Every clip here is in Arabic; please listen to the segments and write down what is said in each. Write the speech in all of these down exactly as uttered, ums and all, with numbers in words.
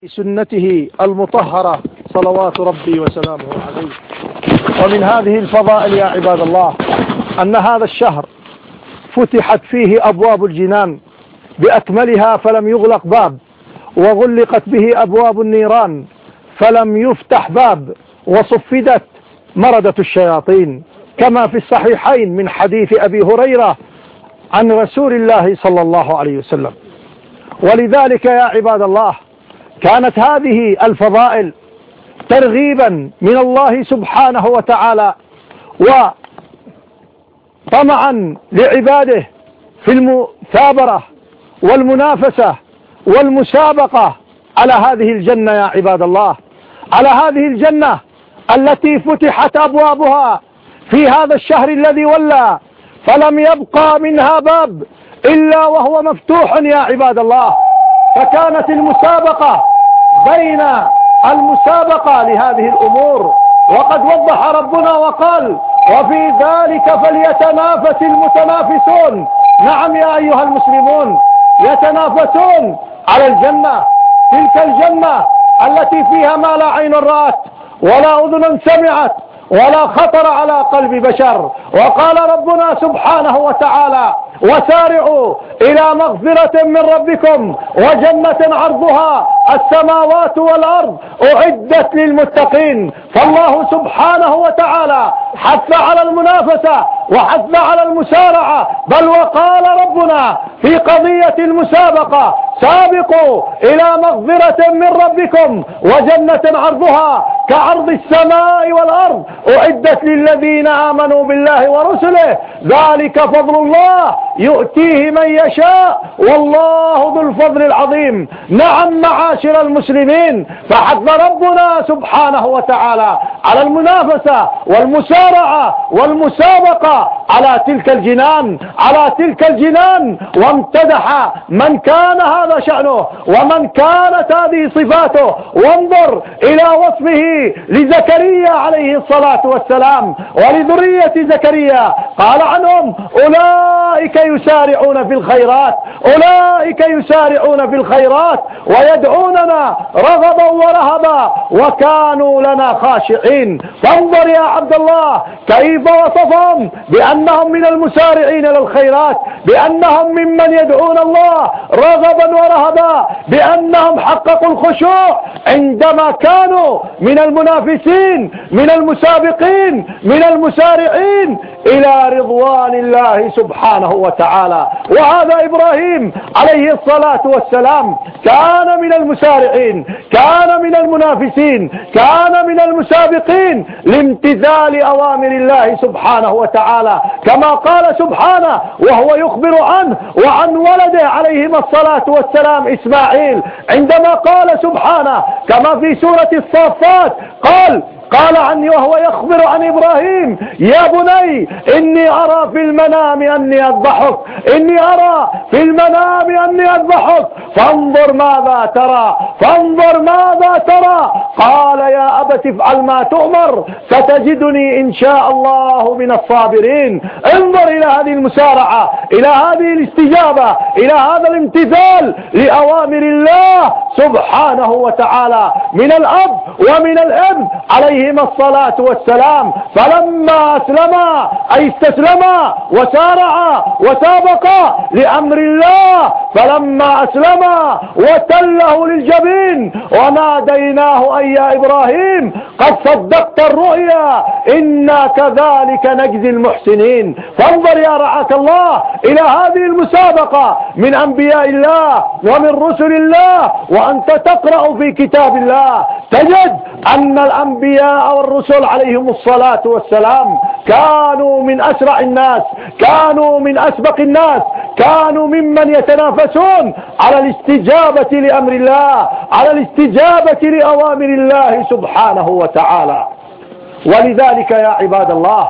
سنته المطهرة صلوات ربي وسلامه عليه. ومن هذه الفضائل يا عباد الله أن هذا الشهر فتحت فيه أبواب الجنان بأكملها فلم يغلق باب، وغلقت به أبواب النيران فلم يفتح باب، وصفدت مردة الشياطين كما في الصحيحين من حديث أبي هريرة عن رسول الله صلى الله عليه وسلم. ولذلك يا عباد الله كانت هذه الفضائل ترغيبا من الله سبحانه وتعالى وطمعا لعباده في المثابرة والمنافسة والمسابقة على هذه الجنة يا عباد الله، على هذه الجنة التي فتحت أبوابها في هذا الشهر الذي ولى، فلم يبقى منها باب إلا وهو مفتوح يا عباد الله. فكانت المسابقة بين المسابقة لهذه الأمور، وقد وضح ربنا وقال: وفي ذلك فليتنافس المتنافسون. نعم يا أيها المسلمون، يتنافسون على الجنة، تلك الجنة التي فيها ما لا عين رأت ولا أذن سمعت ولا خطر على قلب بشر. وقال ربنا سبحانه وتعالى: وسارعوا إلى مغفرة من ربكم وجنة عرضها السماوات والأرض أعدت للمتقين. فالله سبحانه وتعالى حث على المنافسة وحث على المسارعة، بل وقال ربنا في قضية المسابقة: سابقوا إلى مغفرة من ربكم وجنة عرضها كعرض السماء والأرض أعدت للذين آمنوا بالله ورسله ذلك فضل الله يؤتيه من يشاء والله ذو الفضل العظيم. نعم معاشر المسلمين، فحث ربنا سبحانه وتعالى على المنافسة والمسارعة والمسابقة على تلك الجنان، على تلك الجنان، وامتدح من كان هذا شأنه ومن كانت هذه صفاته. وانظر إلى وصفه لزكريا عليه الصلاة والسلام ولذرية زكريا، قال عنهم: أولئك يسارعون في الخيرات، أولئك يسارعون في الخيرات ويدعوننا رغبا ورهبا وكانوا لنا خاشعين. فانظر يا عبد الله كيف وصفهم بأنهم من المسارعين للخيرات، بأنهم ممن يدعون الله رغبا ورهبا، بأنهم حققوا الخشوع عندما كانوا من المنافسين، من المسابقين، من المسارعين إلى رضوان الله سبحانه وتعالى. وهذا إبراهيم عليه الصلاة والسلام كان من المسارعين، كان من المنافسين، كان من المسابقين لامتثال أوامر الله سبحانه وتعالى، كما قال سبحانه وهو يخبر عنه وعن ولده عليهما الصلاة والسلام إسماعيل، عندما قال سبحانه كما في سورة الصافات قال قال عني وهو يخبر عن إبراهيم: يا بني إني أرى في المنام أني أذبحك، إني أرى في المنام أني أذبحك فانظر ماذا ترى، فانظر ماذا ترى. قال: يا أبت افعل ما تؤمر ستجدني إن شاء الله من الصابرين. انظر إلى هذه المسارعة، إلى هذه الاستجابة، إلى هذا الامتثال لأوامر الله سبحانه وتعالى من الأب ومن الابن عليهما الصلاة والسلام. فلما أسلما أي استسلما وسارعا وسابقا لأمر الله، فلما أسلما وتله للجبين وناديناه أي يا إبراهيم قد صدقت الرؤيا إنا كذلك نجزي المحسنين. فانظر يا رعاك الله إلى هذه المسابقة من أنبياء الله ومن رسل الله، وأنت تقرأ في كتاب الله تجد أن الأنبياء والرسل عليهم الصلاة والسلام كانوا من أسرع الناس، كانوا من أسبق الناس، كانوا ممن يتنافسون على الاستجابة لأمر الله، على الاستجابة لأوامر الله سبحانه وتعالى. ولذلك يا عباد الله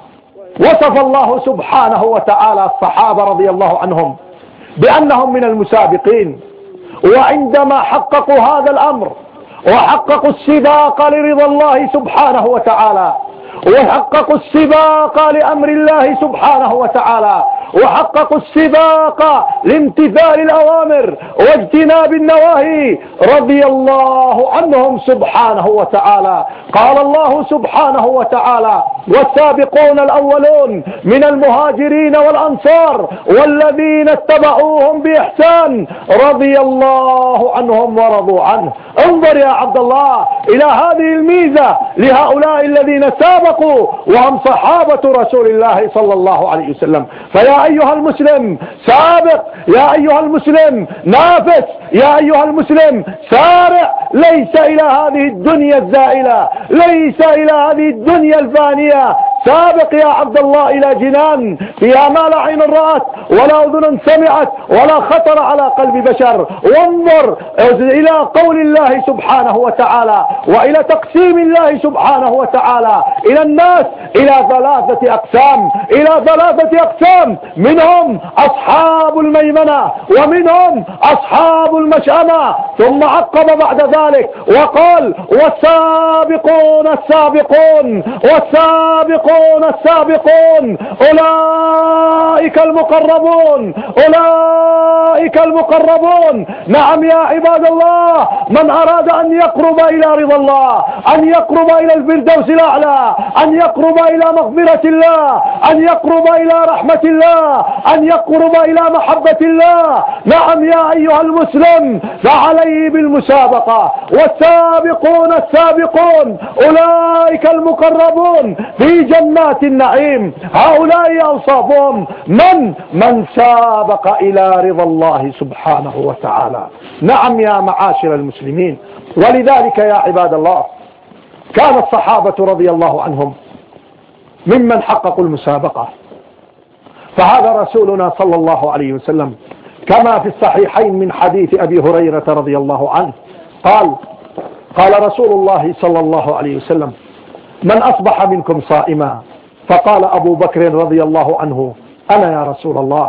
وصف الله سبحانه وتعالى الصحابة رضي الله عنهم بأنهم من المسابقين، وعندما حققوا هذا الأمر وحققوا السباق لرضا الله سبحانه وتعالى وحققوا السباق لأمر الله سبحانه وتعالى وحققوا السباق لامتثال الأوامر واجتناب النواهي رضي الله عنهم سبحانه وتعالى. قال الله سبحانه وتعالى: والسابقون الأولون من المهاجرين والأنصار والذين اتبعوهم بإحسان رضي الله عنهم ورضوا عنه. انظر يا عبد الله إلى هذه الميزة لهؤلاء الذين سابقوا وهم صحابة رسول الله صلى الله عليه وسلم. فيا أيها المسلم سابق، يا أيها المسلم نافس، يا أيها المسلم سارع، ليس إلى هذه الدنيا الزائلة، ليس إلى هذه الدنيا الفانية. سابق يا عبد الله إلى جنان فيها ما لا عين رأت ولا أذن سمعت ولا خطر على قلب بشر. وانظر إلى قول الله سبحانه وتعالى وإلى تقسيم الله سبحانه وتعالى إلى الناس إلى ثلاثة أقسام، إلى ثلاثة أقسام، منهم أصحاب الميمنة ومنهم أصحاب المشأمة. ثم عقب بعد ذلك وقال: والسابقون السابقون والسابقون السابقون أولئك المقربون، أولئك المقربون. نعم يا عباد الله، من أراد أن يقرب إلى رضا الله، أن يقرب إلى الفردوس الأعلى، أن يقرب إلى مغفرة الله، أن يقرب إلى رحمة الله، أن يقرب إلى محبة الله، نعم يا أيها المسلم فعليه بالمسابقة. والسابقون السابقون أولئك المقربون في جنات النعيم. هؤلاء أوصافهم من من سابق إلى رضا الله سبحانه وتعالى. نعم يا معاشر المسلمين، ولذلك يا عباد الله كان الصحابة رضي الله عنهم ممن حققوا المسابقة. فهذا رسولنا صلى الله عليه وسلم كما في الصحيحين من حديث أبي هريرة رضي الله عنه قال: قال رسول الله صلى الله عليه وسلم: من أصبح منكم صائما؟ فقال أبو بكر رضي الله عنه: أنا يا رسول الله.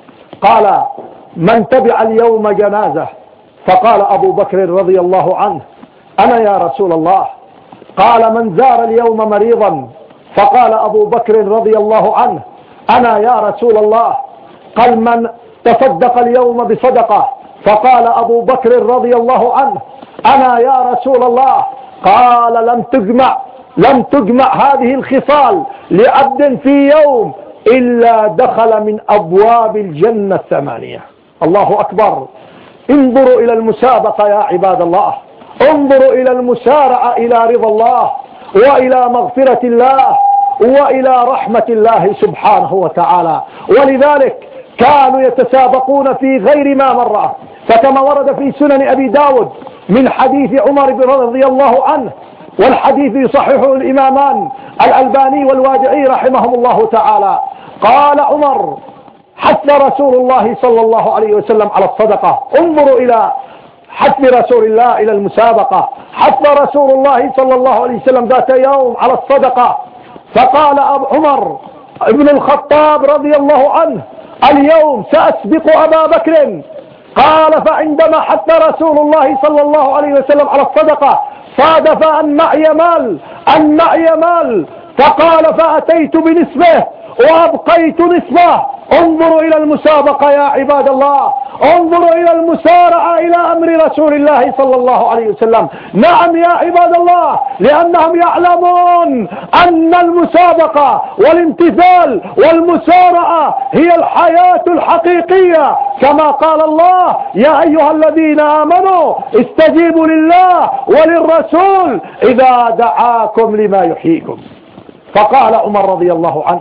قال: من تبع اليوم جنازة؟ فقال أبو بكر رضي الله عنه: أنا يا رسول الله. قال: من زار اليوم مريضا؟ فقال أبو بكر رضي الله عنه: أنا يا رسول الله. قال: من تصدق اليوم بصدقة؟ فقال أبو بكر رضي الله عنه: أنا يا رسول الله. قال: لم تجمع لم تجمع هذه الخصال لعبد في يوم إلا دخل من أبواب الجنة الثمانية. الله أكبر. انظروا إلى المسابقة يا عباد الله، انظروا إلى المسارعة إلى رضا الله وإلى مغفرة الله وإلى رحمة الله سبحانه وتعالى. ولذلك كانوا يتسابقون في غير ما مر. فكما ورد في سنن أبي داود من حديث عمر رضي الله عنه، والحديث يصححه الإمامان الألباني والوادعي رحمهم الله تعالى، قال عمر: حث رسول الله صلى الله عليه وسلم على الصدقة. انظروا إلى حث رسول الله إلى المسابقة. حث رسول الله صلى الله عليه وسلم ذات يوم على الصدقة. فقال أبو عمر ابن الخطاب رضي الله عنه: اليوم سأسبق أبا بكر. قال: فعندما حث رسول الله صلى الله عليه وسلم على الصدقة صادف أن معي مال أن معي مال فقال: فأتيت بنصفه وأبقيت نصفه. انظروا إلى المسابقة يا عباد الله، انظروا إلى المسارعة إلى أمر رسول الله صلى الله عليه وسلم. نعم يا عباد الله، لأنهم يعلمون أن المسابقة والامتثال والمسارعة هي الحياة الحقيقية، كما قال الله: يا أيها الذين آمنوا استجيبوا لله وللرسول إذا دعاكم لما يحييكم. فقال عمر رضي الله عنه: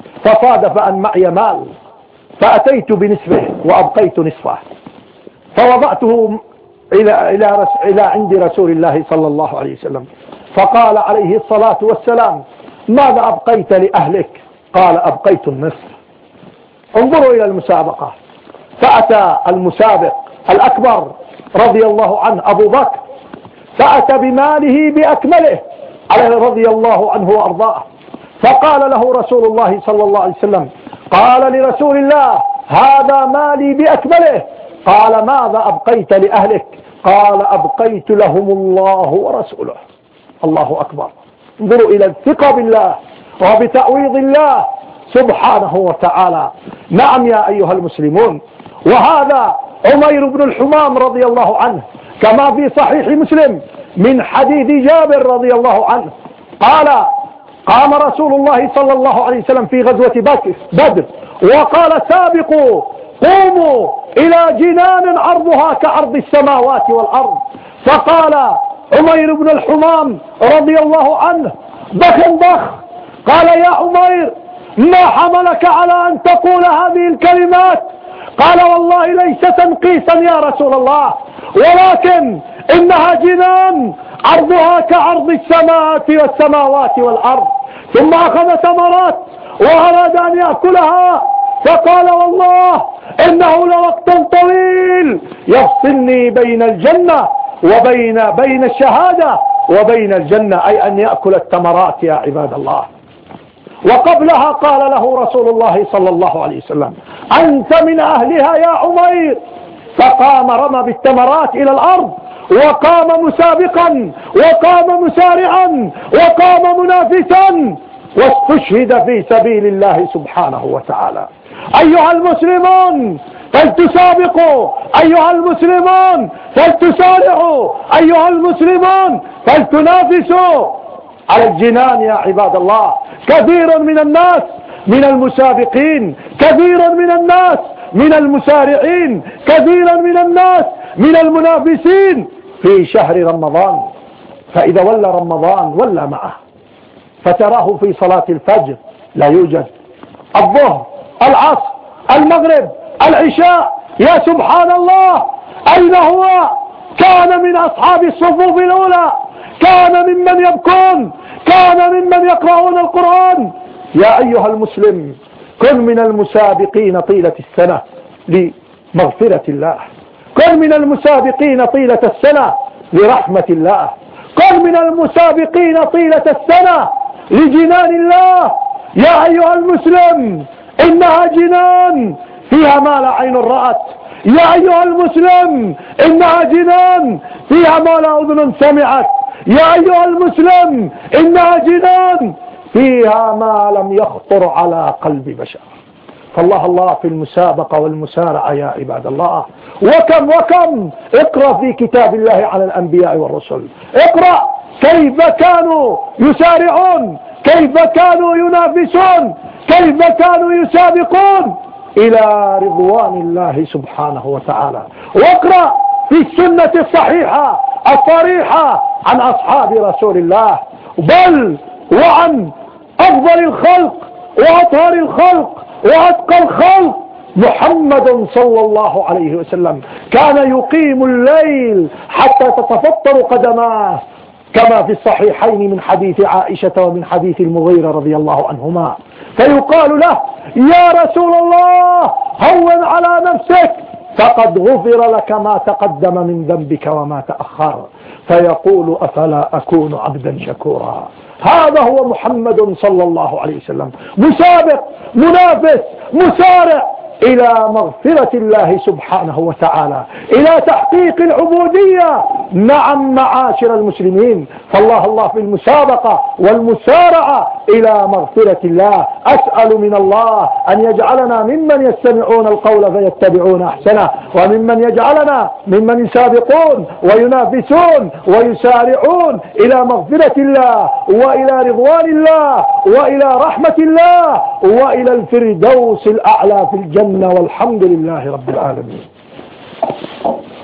فصادف أن معي مال فأتيت بنصفه وأبقيت نصفه، فوضعته إلى إلى إلى عند رسول الله صلى الله عليه وسلم. فقال عليه الصلاة والسلام: ماذا أبقيت لأهلك؟ قال: أبقيت النصف. انظروا إلى المسابقة. فأتى المسابق الأكبر رضي الله عنه أبو بكر، فأتى بماله بأكمله رضي الله عنه وأرضاه. فقال له رسول الله صلى الله عليه وسلم: قال لرسول الله: هذا مالي بأكمله. قال: ماذا أبقيت لأهلك؟ قال: أبقيت لهم الله ورسوله. الله أكبر. انظروا إلى الثقة بالله وبتعويض الله سبحانه وتعالى. نعم يا أيها المسلمون، وهذا عمير بن الحمام رضي الله عنه كما في صحيح مسلم من حديث جابر رضي الله عنه قال: قام رسول الله صلى الله عليه وسلم في غزوة بدر وقال: سابقوا، قوموا إلى جنان عرضها كعرض السماوات والأرض. فقال عمير بن الحمام رضي الله عنه: بخ بخ. قال: يا عمير، ما حملك على أن تقول هذه الكلمات؟ قال: والله ليس تنقيسا يا رسول الله، ولكن إنها جنان عرضها كعرض السماوات والسماوات والأرض. ثم أخذ تمرات وأراد أن يأكلها، فقال: والله إنه لوقت طويل يفصلني بين الجنة وبين بين الشهادة وبين الجنة، أي أن يأكل التمرات يا عباد الله. وقبلها قال له رسول الله صلى الله عليه وسلم: أنت من أهلها يا عمير. فقام رمى بالتمرات إلى الأرض، وقام مسابقا، وقام مسارعا، وقام منافسا، واستشهد في سبيل الله سبحانه وتعالى. أيها المسلمون، فلتسابقوا، أيها المسلمون فلتسارعوا، أيها المسلمون فلتنافسوا على الجنان يا عباد الله. كثير من الناس من المسابقين، كثير من الناس من المسارعين، كثيرا من الناس من المنافسين في شهر رمضان، فإذا ولى رمضان ولى معه، فتراه في صلاة الفجر لا يوجد، الظهر، العصر، المغرب، العشاء، يا سبحان الله، أين هو؟ كان من أصحاب الصفوف الأولى، كان ممن يبكون، كان ممن يقرؤون القرآن. يا أيها المسلم، كن من المسابقين طيلة السنة لمغفرة الله، كن من المسابقين طيلة السنة لرحمة الله، كن من المسابقين طيلة السنة لجنان الله. يا أيها المسلم، إنها جنان فيها ما لا عين رأت. يا أيها المسلم، إنها جنان فيها ما لا أذن سمعت. يا أيها المسلم، إنها جنان فيها ما لم يخطر على قلب بشر. فالله الله في المسابقة والمسارعة يا عباد الله. وكم وكم اقرأ في كتاب الله على الأنبياء والرسل، اقرأ كيف كانوا يسارعون، كيف كانوا ينافسون، كيف كانوا يسابقون إلى رضوان الله سبحانه وتعالى. واقرأ في السنة الصحيحة الصريحة عن أصحاب رسول الله، بل وعن أفضل الخلق وأطهر الخلق وأتقى الخلق محمد صلى الله عليه وسلم. كان يقيم الليل حتى تتفطر قدماه، كما في الصحيحين من حديث عائشة ومن حديث المغيرة رضي الله عنهما. فيقال له: يا رسول الله، هون على نفسك، فقد غفر لك ما تقدم من ذنبك وما تأخر. فيقول: أفلا أكون عبدا شكورا. هذا هو محمد صلى الله عليه وسلم، مسابق، منافس، مسارع إلى مغفرة الله سبحانه وتعالى، إلى تحقيق العبودية. نعم معاشر المسلمين، فالله الله في المسابقة والمسارعة إلى مغفرة الله. أسأل من الله أن يجعلنا ممن يستمعون القول فيتبعون أحسنه، وممن يجعلنا ممن يسابقون وينافسون ويسارعون إلى مغفرة الله وإلى رضوان الله وإلى رحمة الله وإلى الفردوس الأعلى في الجنة. والحمد لله رب العالمين.